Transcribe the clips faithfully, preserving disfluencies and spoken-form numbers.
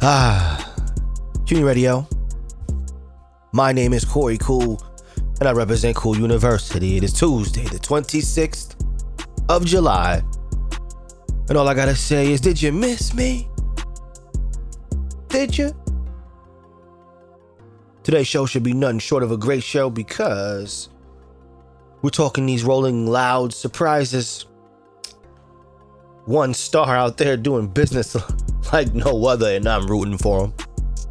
Ah, CUNY Radio. My name is Corey Cool, and I represent Cool University. It is Tuesday, the twenty-sixth of July. And all I gotta say is, did you miss me? Did you? Today's show should be nothing short of a great show because we're talking these Rolling Loud surprises. One star out there doing business like no other, and I'm rooting for him.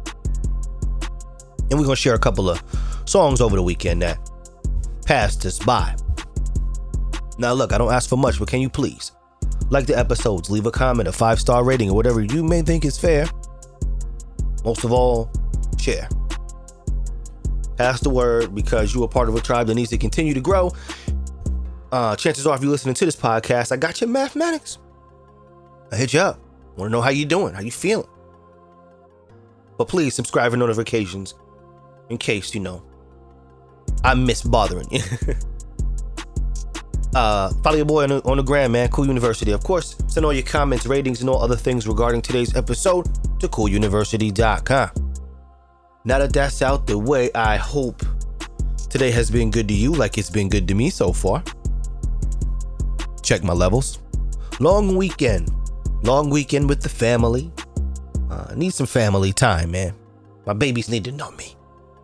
And we're going to share a couple of songs over the weekend that passed us by. Now look, I don't ask for much, but can you please like the episodes, leave a comment, a five-star rating, or whatever you may think is fair. Most of all, share. Pass the word, because you are part of a tribe that needs to continue to grow. Uh, chances are, if you're listening to this podcast, I got your mathematics. I hit you up. Want to know how you doing, how you feeling. But please subscribe for notifications in case, you know, I miss bothering you. uh, follow your boy on the, on the gram, man. Cool University. Of course, send all your comments, ratings, and all other things regarding today's episode to cool university dot com. Now that that's out the way, I hope today has been good to you like it's been good to me so far. Check my levels. Long weekend. Long weekend with the family. Uh, need some family time, man. My babies need to know me.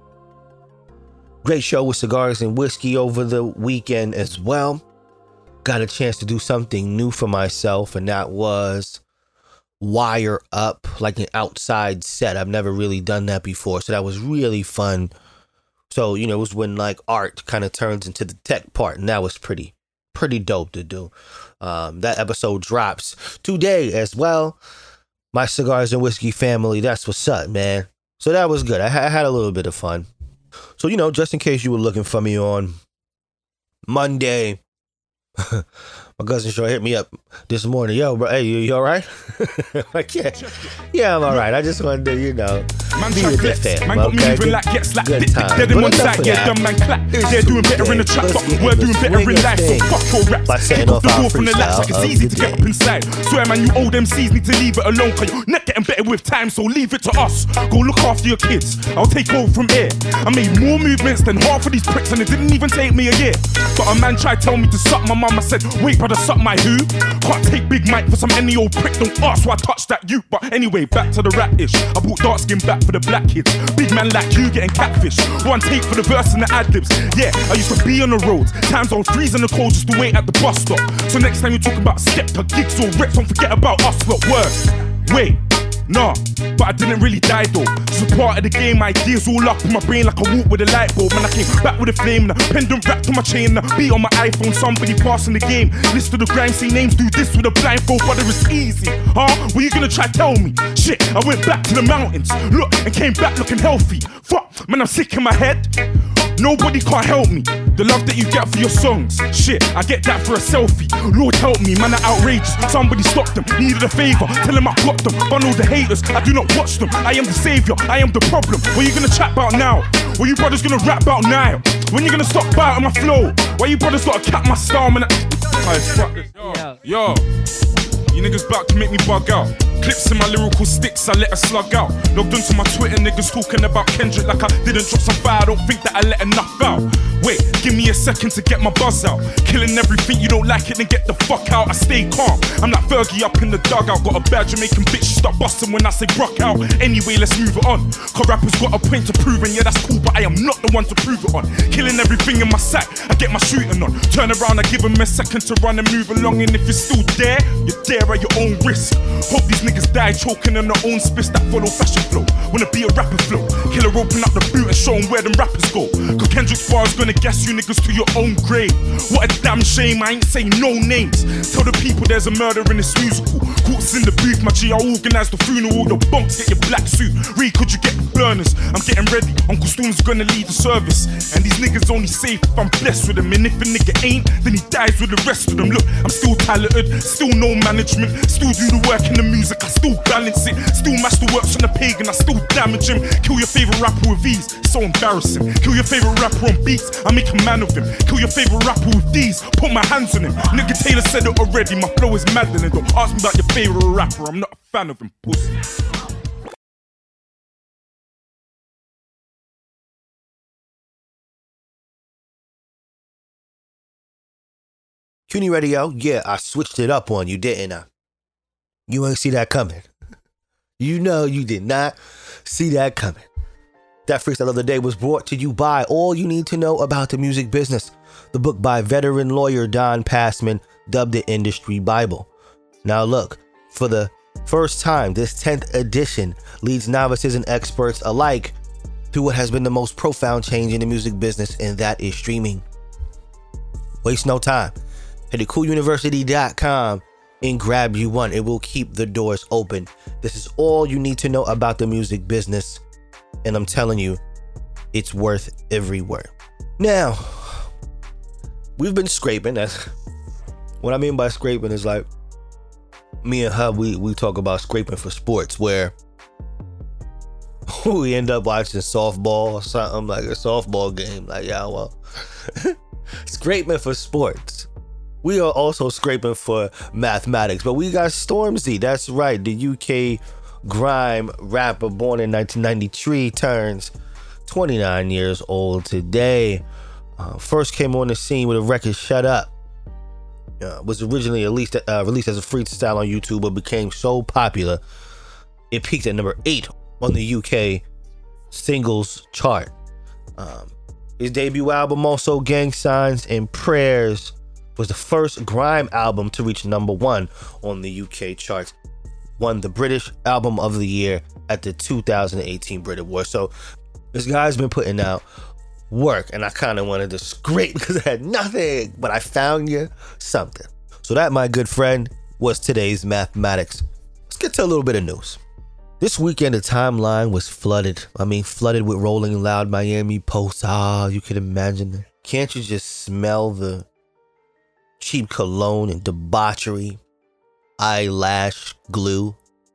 Great show with cigars and whiskey over the weekend as well. Got a chance to do something new for myself, and that was wire up like an outside set. I've never really done that before, so that was really fun. So, you know, it was when like art kind of turns into the tech part, and that was pretty, pretty dope to do. Um, that episode drops today as well. My cigars and whiskey family, that's what's up, man. So that was good. I, ha- I had a little bit of fun. So, you know, just in case you were looking for me on Monday, my cousin sure hit me up this morning. Yo, bro, hey, you, you all right? Like, yeah, yeah, I'm all right. I just wanted to, you know, man, be with the fam, man got okay? me moving Good, like gets like good dick, time. dead in But one enough side, of yeah, that. dumb man clap. It's They're doing better in the Tuesday. trap, Let's but get we're in the doing better swing in of life, so things fuck your raps. by setting Kick off the our door from the laps like it's freestyle easy of to the get day. up inside. Swear man, you old M Cs need to leave it alone, cause you're not getting better with time, so leave it to us. Go look after your kids, I'll take over from here. I made more movements than half of these pricks, and it didn't even take me a year. But a man tried to tell me to suck my mum. I said, wait brother, suck my who? Can't take Big Mike for some any old prick, don't ask why I touched that you. But anyway, back to the rap ish. I brought dark skin back for the black kids. Big man like you getting catfish. One take for the verse and the ad-libs. Yeah, I used to be on the roads. Times I was freezing the cold just to wait at the bus stop. So next time you talk about Skepta, gigs or reps, don't forget about us lot. Word. Wait. Nah, but I didn't really die though. Just a part of the game, ideas all up in my brain like I walk with a light bulb. Man, I came back with a flame and a pendant wrapped on my chain and a beat on my iPhone. Somebody passing the game. List of the grind, say names, do this with a blindfold, brother, it's easy. Huh? What you gonna try to tell me? Shit, I went back to the mountains, look, and came back looking healthy. Fuck, man, I'm sick in my head. Nobody can't help me. The love that you get for your songs, shit, I get that for a selfie. Lord help me, man, are outrageous. Somebody stop them, needed a favor. Tell them I got them, bundle the haters. I do not watch them, I am the savior, I am the problem. What you gonna chat about now? What you brothers gonna rap about now? When you gonna stop biting my flow? Why you brothers gotta cap my style, man? Alright, fuck this. Yo, yo, you niggas about to make me bug out. Clips in my lyrical sticks, I let her slug out. Logged onto my Twitter, niggas talking about Kendrick like I didn't drop some fire. I don't think that I let enough out. Wait, give me a second to get my buzz out. Killing everything, you don't like it, then get the fuck out. I stay calm, I'm like Fergie up in the dugout. Got a bad Jamaican bitch, stop busting when I say rock out. Anyway, let's move it on. Cause rappers got a point to prove, and yeah, that's cool, but I am not the one to prove it on. Killing everything in my sack, I get my shooting on. Turn around, I give them a second to run and move along. And if you're still there, you're there at your own risk. Hope these niggas die choking on their own spiss that follow fashion flow. Wanna be a rapper flow. Killer open up the boot and show them where them rappers go. Cause Kendrick's bar is gonna gas you niggas to your own grave. What a damn shame, I ain't saying no names. Tell the people there's a murder in this musical. Courts in the booth, my G, I organise the funeral. Your bunks get your black suit. Reed, could you get the burners? I'm getting ready, Uncle Storm's gonna lead the service. And these niggas only safe if I'm blessed with them. And if a nigga ain't, then he dies with the rest of them. Look, I'm still talented, still no management. Still do the work in the music, I still balance it. Still master works on the pagan, I still damage him. Kill your favorite rapper with ease, it's so embarrassing. Kill your favorite rapper on beats, I make a man of him. Kill your favorite rapper with these, put my hands on him. Nigga Taylor said it already, my flow is maddening. Don't ask me about your favorite rapper, I'm not a fan of him, pussy. CUNY Radio, yeah, I switched it up on you, didn't I? You ain't see that coming. You know you did not see that coming. That freestyle of the day was brought to you by All You Need to Know About the Music Business, the book by veteran lawyer Don Passman, dubbed the Industry Bible. Now look, for the first time, this tenth edition leads novices and experts alike through what has been the most profound change in the music business, and that is streaming. Waste no time. Head to cool university dot com and grab you one. It will keep the doors open. This is all you need to know about the music business, and I'm telling you, it's worth every word. Now, we've been scraping. That's what I mean by scraping is like me and Hub, we, we talk about scraping for sports, where we end up watching softball or something, like a softball game. Like, yeah, well, scraping for sports. We are also scraping for mathematics, but we got Stormzy. That's right. The U K grime rapper born in nineteen ninety-three turns twenty-nine years old today. Uh, first came on the scene with a record, Shut Up. Uh, was originally released, uh, released as a freestyle on YouTube, but became so popular, it peaked at number eight on the U K singles chart. Um, his debut album, also Gang Signs and Prayers, was the first grime album to reach number one on the U K charts. Won the British Album of the Year at the two thousand eighteen Brit Awards. So this guy's been putting out work, and I kind of wanted to scrape because I had nothing, but I found you something. So that, my good friend, was today's mathematics. Let's get to a little bit of news. This weekend, the timeline was flooded. I mean, flooded with Rolling Loud Miami posts. Ah, you can imagine it. Can't you just smell the cheap cologne and debauchery, eyelash glue,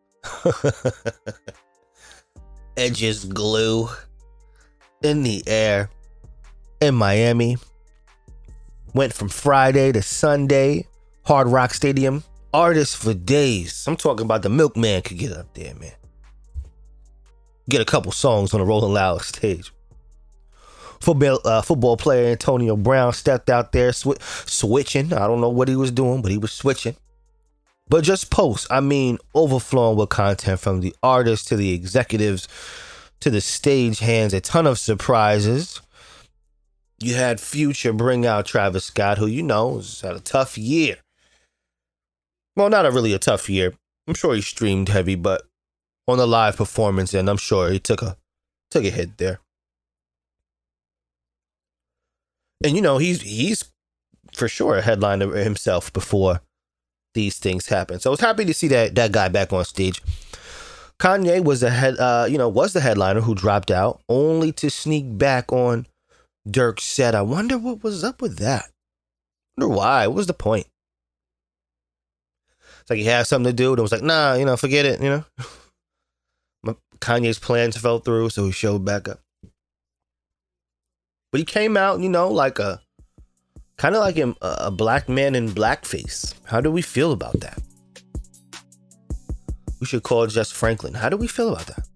edges glue in the air in Miami? Went from Friday to Sunday, Hard Rock Stadium. Artists for days. I'm talking about the Milkman could get up there, man. Get a couple songs on the Rolling Loud stage. Football, uh, football player Antonio Brown stepped out there sw- switching. I don't know what he was doing, but he was switching. But just posts, I mean, overflowing with content from the artists to the executives to the stage hands. A ton of surprises. You had Future bring out Travis Scott, who, you know, has had a tough year. Well, not a really a tough year. I'm sure he streamed heavy, but on the live performance, and I'm sure he took a took a hit there. And, you know, he's he's for sure a headliner himself before these things happen. So I was happy to see that that guy back on stage. Kanye was the head, uh, you know, was the headliner who dropped out, only to sneak back on Dirk's set. I wonder what was up with that. I wonder why. What was the point? It's like he had something to do, and it was like, nah, you know, forget it, you know. Kanye's plans fell through, so he showed back up. But he came out, you know, like a kind of like a, a black man in blackface. How do we feel about that? We should call Jess Franklin. How do we feel about that?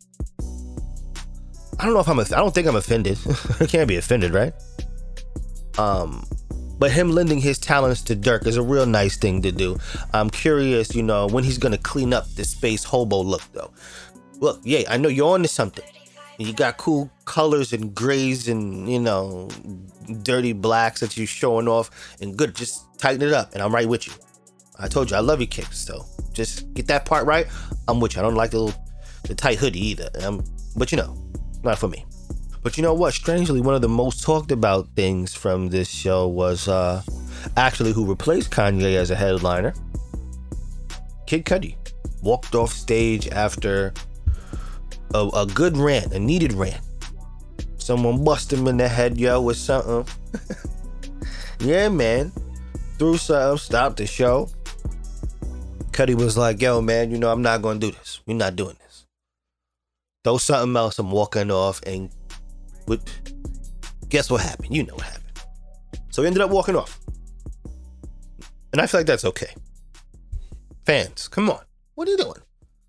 I don't know if I'm. I don't think I'm offended. I can't be offended, right? Um, but him lending his talents to Dirk is a real nice thing to do. I'm curious, you know, when he's gonna clean up this space hobo look, though. Look, yeah, I know you're onto something. You got cool colors and grays and, you know, dirty blacks that you're showing off. And good, just tighten it up. And I'm right with you. I told you, I love your kicks. So just get that part right. I'm with you. I don't like the little, the tight hoodie either. Um, but, you know, not for me. But you know what? Strangely, one of the most talked about things from this show was uh, actually who replaced Kanye as a headliner. Kid Cudi walked off stage after A, a good rant, a needed rant. Someone bust him in the head, yo, with something. Yeah, man. Threw something, stopped the show. Cudi was like, yo, man, you know, I'm not going to do this. We're not doing this. Throw something else, I'm walking off, and with, guess what happened? You know what happened. So he ended up walking off. And I feel like that's okay. Fans, come on. What are you doing?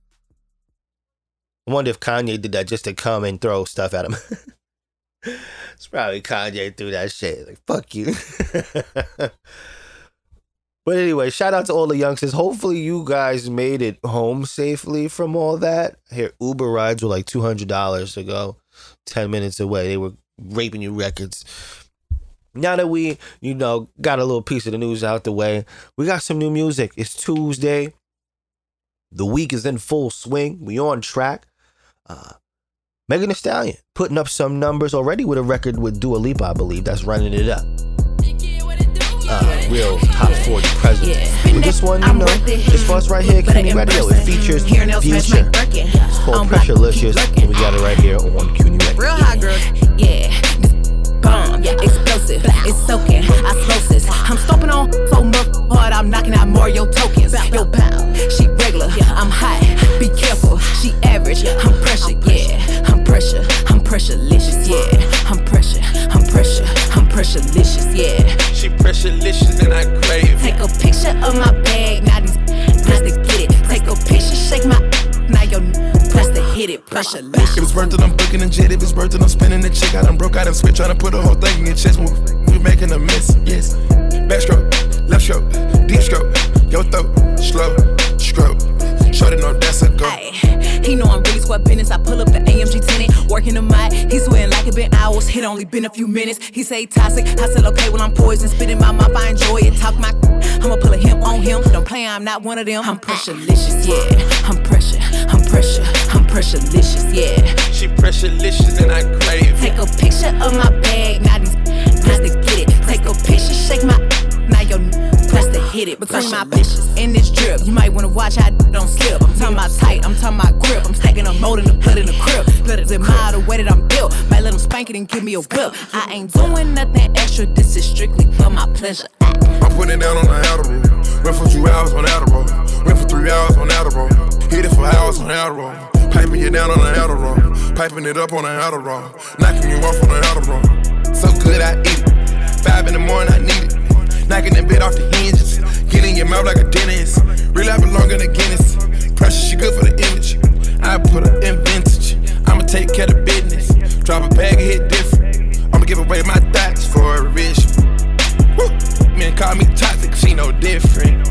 I wonder if Kanye did that just to come and throw stuff at him. It's probably Kanye threw that shit. Like, fuck you. But anyway, shout out to all the youngsters. Hopefully you guys made it home safely from all that. Here, Uber rides were like two hundred dollars to go ten minutes away. They were raping you records. Now that we, you know, got a little piece of the news out the way, we got some new music. It's Tuesday. The week is in full swing. We on track. Uh, Megan Thee Stallion putting up some numbers already with a record with Dua Lipa, I believe. That's running it up. Uh, real top forty president. Yeah. But this one, you know, it's for us right here, CUNY Radio. It features Future. It's called Pressurelicious, and we got it right here on CUNY Radio. Real hot girl, yeah. Bomb, yeah, explosive, it's soaking, osmosis. I'm stomping on so much hard, I'm knocking out Mario tokens. Yo, pal, she regular, I'm hot, be careful, she average. I'm pressure, yeah, I'm pressure, I'm pressurelicious, yeah. I'm pressure, I'm pressure, I'm pressurelicious, yeah. She pressurelicious and I crave. Take a picture of my bag, now these press to get it. Take a picture, shake my, now your press to hit it, pressurelicious. If it's worth it, I'm booking a jet. If it's worth it, I'm spinning the chick. I done broke out and switch, trying to put the whole thing in your chest. We making a mess, yes. Backstroke, left stroke, deep stroke, your throat, slow, stroke. Shorty know that's a go. Ay, he know I'm really square business. I pull up the A M G tenant, working the mic. He sweating like it been hours, it only been a few minutes. He say toxic, I said okay, well I'm poison. Spit in my mouth, I enjoy it. Talk my, I'ma pull a him on him. Don't play, I'm not one of them. I'm pressurelicious, yeah. I'm pressure, I'm pressure, I'm pressurelicious, yeah. She pressurelicious and I crave. Take a picture of my bag, now these press to get it. Take a picture, shake my, now your press to hit it. Between my bitches in this drip, you might wanna watch how I don't slip. I'm talking about tight, I'm talking about grip. I'm stacking a mold in the blood in the crib. Blood is admire the way that I'm built. Might let them spank it and give me a whip. I ain't doing nothing extra, this is strictly for my pleasure. I'm putting it down on the Adderall. Went for two hours on Adderall. Went for three hours on Adderall. Hit it for hours on Adderall. Piping you down on the Adderall. Piping it up on the Adderall. Knocking you off on the Adderall. So good I eat it. Five in the morning I need it. Knocking that bit off the hinges. Get in your mouth like a dentist. Real I belong in the Guinness. Pressure, she good for the image. I put her in vintage. I'ma take care of business. Drop a bag and hit different. I'ma give away my thoughts for a rich. Woo. Man, call me toxic, she no different.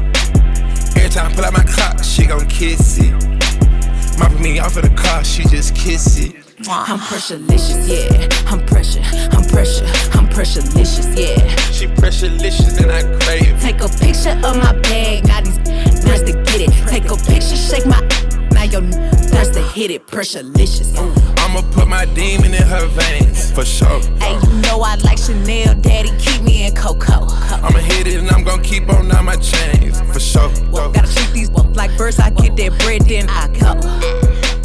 Every time I pull out my clock, she gon' kiss it. Mopping me off of the car, she just kiss it. I'm pressurelicious, yeah. I'm pressure, I'm pressure, I'm pressurelicious, yeah. She pressurelicious and I crave. Take a picture of my bag, now these press to get it. Take a picture, shake my, now your press to hit it, pressurelicious. I'ma put my demon in her veins, for sure. Hey, you know I like Chanel, daddy, keep me in Coco. I'ma hit it and I'm gon' keep on all my chains, for sure. Well, gotta treat these like birds, I get that bread, then I go.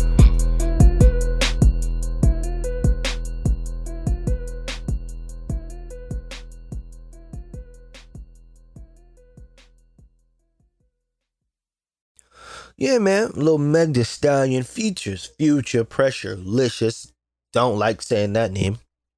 Yeah, man. Little Meg Thee Stallion features Future, Pressurelicious. Don't like saying that name.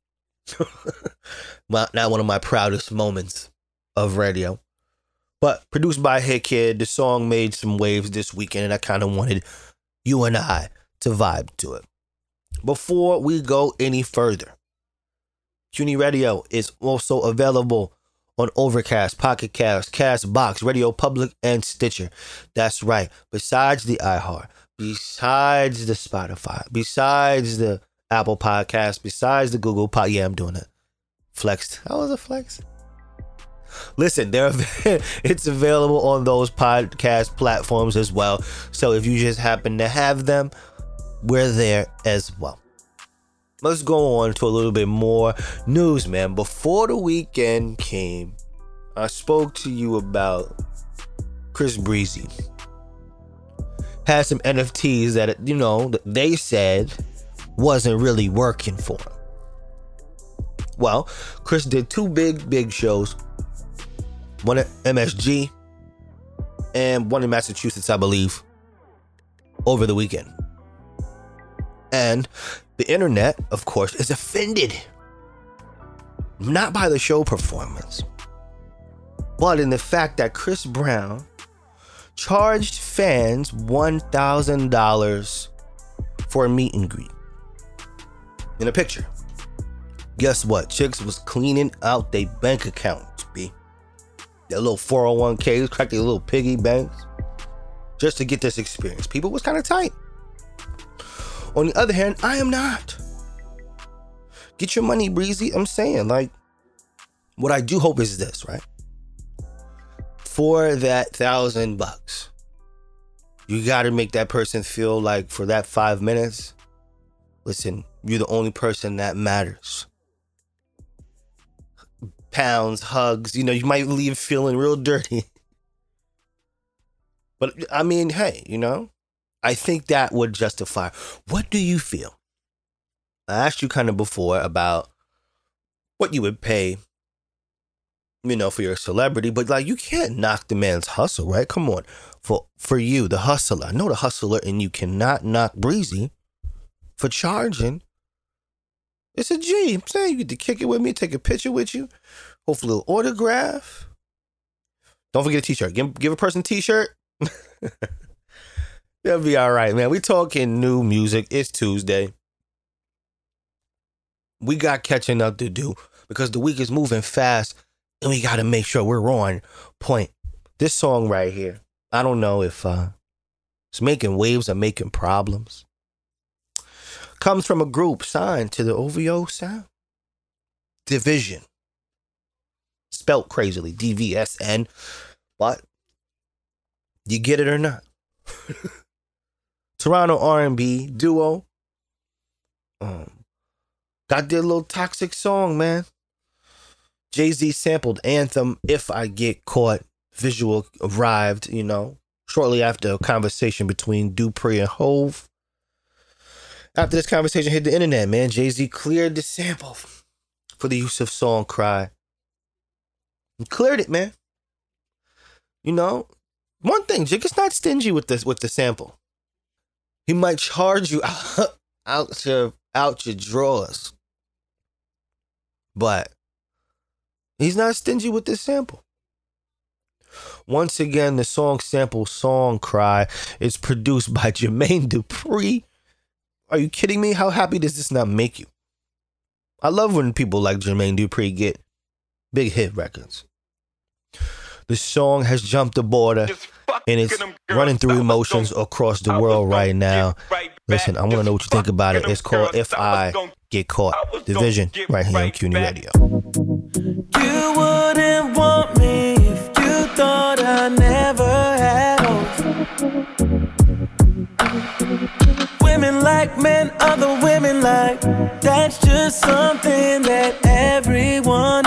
Not one of my proudest moments of radio. But produced by Hit Kid, the song made some waves this weekend, and I kind of wanted you and I to vibe to it. Before we go any further, CUNY Radio is also available on Overcast, Pocket Cast, Castbox, Radio Public, and Stitcher. That's right. Besides the iHeart, besides the Spotify, besides the Apple Podcast, besides the Google Pod. Yeah, I'm doing it. Flexed. How was it flexed? Listen, they're it's available on those podcast platforms as well. So if you just happen to have them, we're there as well. Let's go on to a little bit more news, man. Before the weekend came, I spoke to you about Chris Breezy. Had some N F Ts that, you know, they said wasn't really working for him. Well, Chris did two big, big shows. One at M S G and one in Massachusetts, I believe, over the weekend. And the internet, of course, is offended. Not by the show performance, but in the fact that Chris Brown charged fans one thousand dollars for a meet and greet. In a picture. Guess what? Chicks was cleaning out their bank accounts, B. their little four oh one k's, crack their little piggy banks, just to get this experience. People was kind of tight. On the other hand, I am not. Get your money, Breezy. I'm saying, like, what I do hope is this, right? For that thousand bucks, you got to make that person feel like for that five minutes, listen, you're the only person that matters. Pounds, hugs, you know, you might leave feeling real dirty. But I mean, hey, you know, I think that would justify. What do you feel? I asked you kind of before about what you would pay, you know, for your celebrity, but like, you can't knock the man's hustle, right? Come on. For for you, the hustler, I know the hustler, and you cannot knock Breezy for charging. It's a G. I'm saying you get to kick it with me, take a picture with you, hopefully a little autograph. Don't forget a t-shirt. Give, give a person a t-shirt. They'll be all right, man. We talking new music. It's Tuesday. We got catching up to do because the week is moving fast and we got to make sure we're on point. This song right here, I don't know if uh, it's making waves or making problems. Comes from a group signed to the O V O sound. Division. Spelt crazily, D V S N. But you get it or not. Toronto R and B duo. Um, got their little toxic song, man. Jay-Z sampled Anthem, If I Get Caught. Visual arrived, you know, shortly after a conversation between Dupree and Hove. After this conversation hit the internet, man, Jay-Z cleared the sample for the use of song Cry. He cleared it, man. You know, one thing, Jig is not stingy with this with the sample. He might charge you out, out your out your drawers. But he's not stingy with this sample. Once again, the song sample Song Cry is produced by Jermaine Dupri. Are you kidding me? How happy does this not make you? I love when people like Jermaine Dupri get big hit records. The song has jumped the border and it's running through emotions across the world right now. Listen, I want to know what you think about it. It's called If I Get Caught. Division, right here on CUNY Radio. You wouldn't want me if you thought I never had hope. Women like men, other women like. That's just something that everyone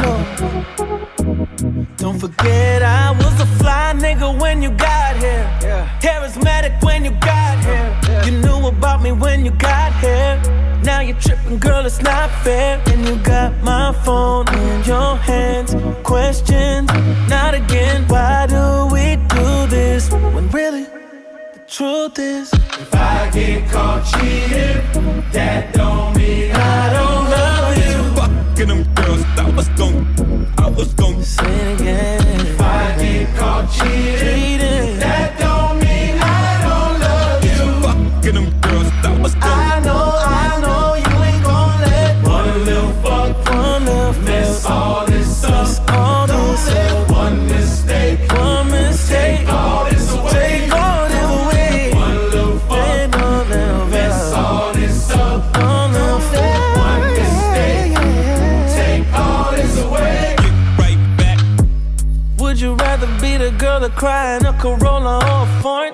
knows. Don't forget I was a fly nigga when you got here. Yeah. Charismatic when you got here. Yeah. You knew about me when you got here. Now you're tripping, girl, it's not fair. And you got my phone in your hands. Questions, not again. Why do we do this when really the truth is, if I get caught cheating, that don't mean I don't love you. Fucking them girls, I was gon', I was gon' say it again. If I get caught cheating, that don't mean I don't love you. Fucking them girls, I was gon', I know, I know you ain't gon' let one little fuck, one little mess all this up. Miss all this up. One mistake, one mistake, take all this away. Take all this away. One little fuck, one little mess all this up. One little fuck, one mistake, take all this away. Get right back. Would you rather be the girl that cry in a Corolla or a foreign?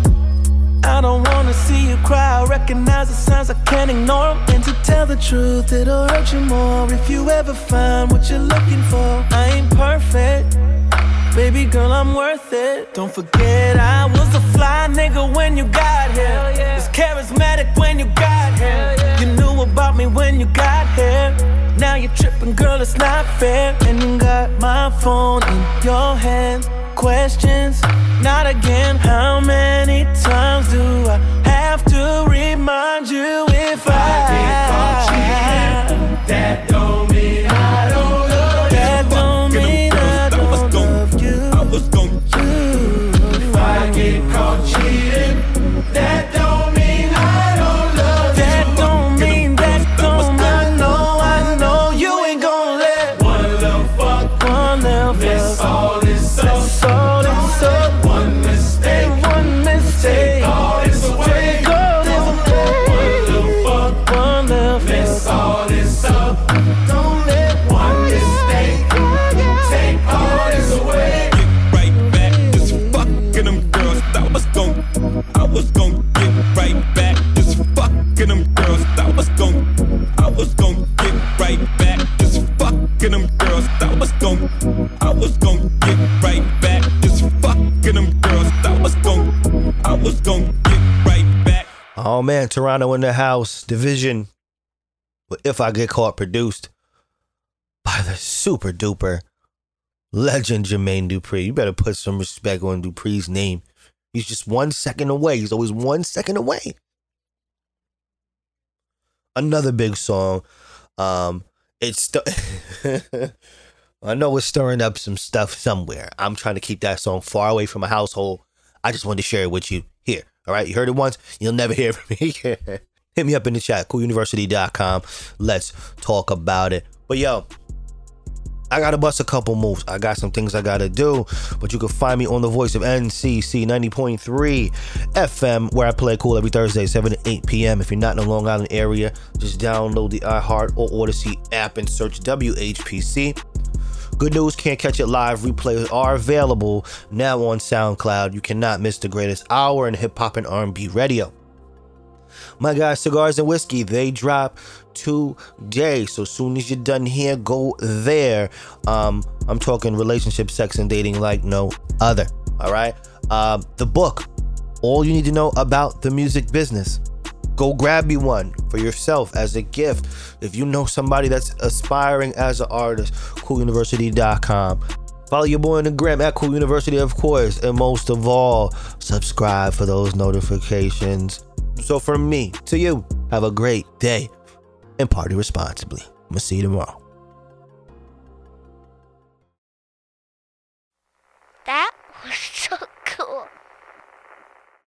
I don't wanna see you cry. I recognize the signs, I can't ignore them. And to tell the truth, it'll hurt you more if you ever find what you're looking for. I ain't perfect, baby girl, I'm worth it. Don't forget I was a fly nigga when you got here. Yeah. Was charismatic when you got here. Yeah. You knew about me when you got here. Now you're tripping, girl, it's not fair. And you got my phone in your hands. Questions, not again. How many times do I have to remind you if I, I get caught cheating? That don't mean I don't love you. That don't mean I don't love you. I was gon' you. If I get caught cheating, that don't mean I don't love you. That don't mean that don't mean I know, I know you ain't gon' let one little fuck, one little fuck miss all this. was gon' I was gon' get right back. Just fucking them girls. I was gon' I was gon' get right back. Oh man, Toronto in the house. Division. But If I Get Caught, produced by the super duper legend Jermaine Dupri. You better put some respect on Dupri's name. He's just one second away. He's always one second away. Another big song. Um, it's st- I know it's stirring up some stuff somewhere. I'm trying to keep that song far away from my household. I just wanted to share it with you here. All right, you heard it once. You'll never hear it from me. Hit me up in the chat, cool university dot com. Let's talk about it. But yo, I gotta bust a couple moves. I got some things I gotta do, but you can find me on the voice of N C C ninety point three F M, where I play cool every Thursday, seven to eight p.m. If you're not in the Long Island area, just download the iHeart or Odyssey app and search W H P C. Good news, can't catch it live. Replays are available now on SoundCloud. You cannot miss the greatest hour in hip hop and R and B radio. My guys, Cigars and Whiskey, they drop today. So soon as you're done here, go there. Um, I'm talking relationship, sex, and dating like no other. All right. Uh, the book, all you need to know about the music business. Go grab me one for yourself as a gift. If you know somebody that's aspiring as an artist, cool university dot com. Follow your boy on the gram at Cool University, of course. And most of all, subscribe for those notifications. So from me to you, have a great day and party responsibly. I'm gonna see you tomorrow.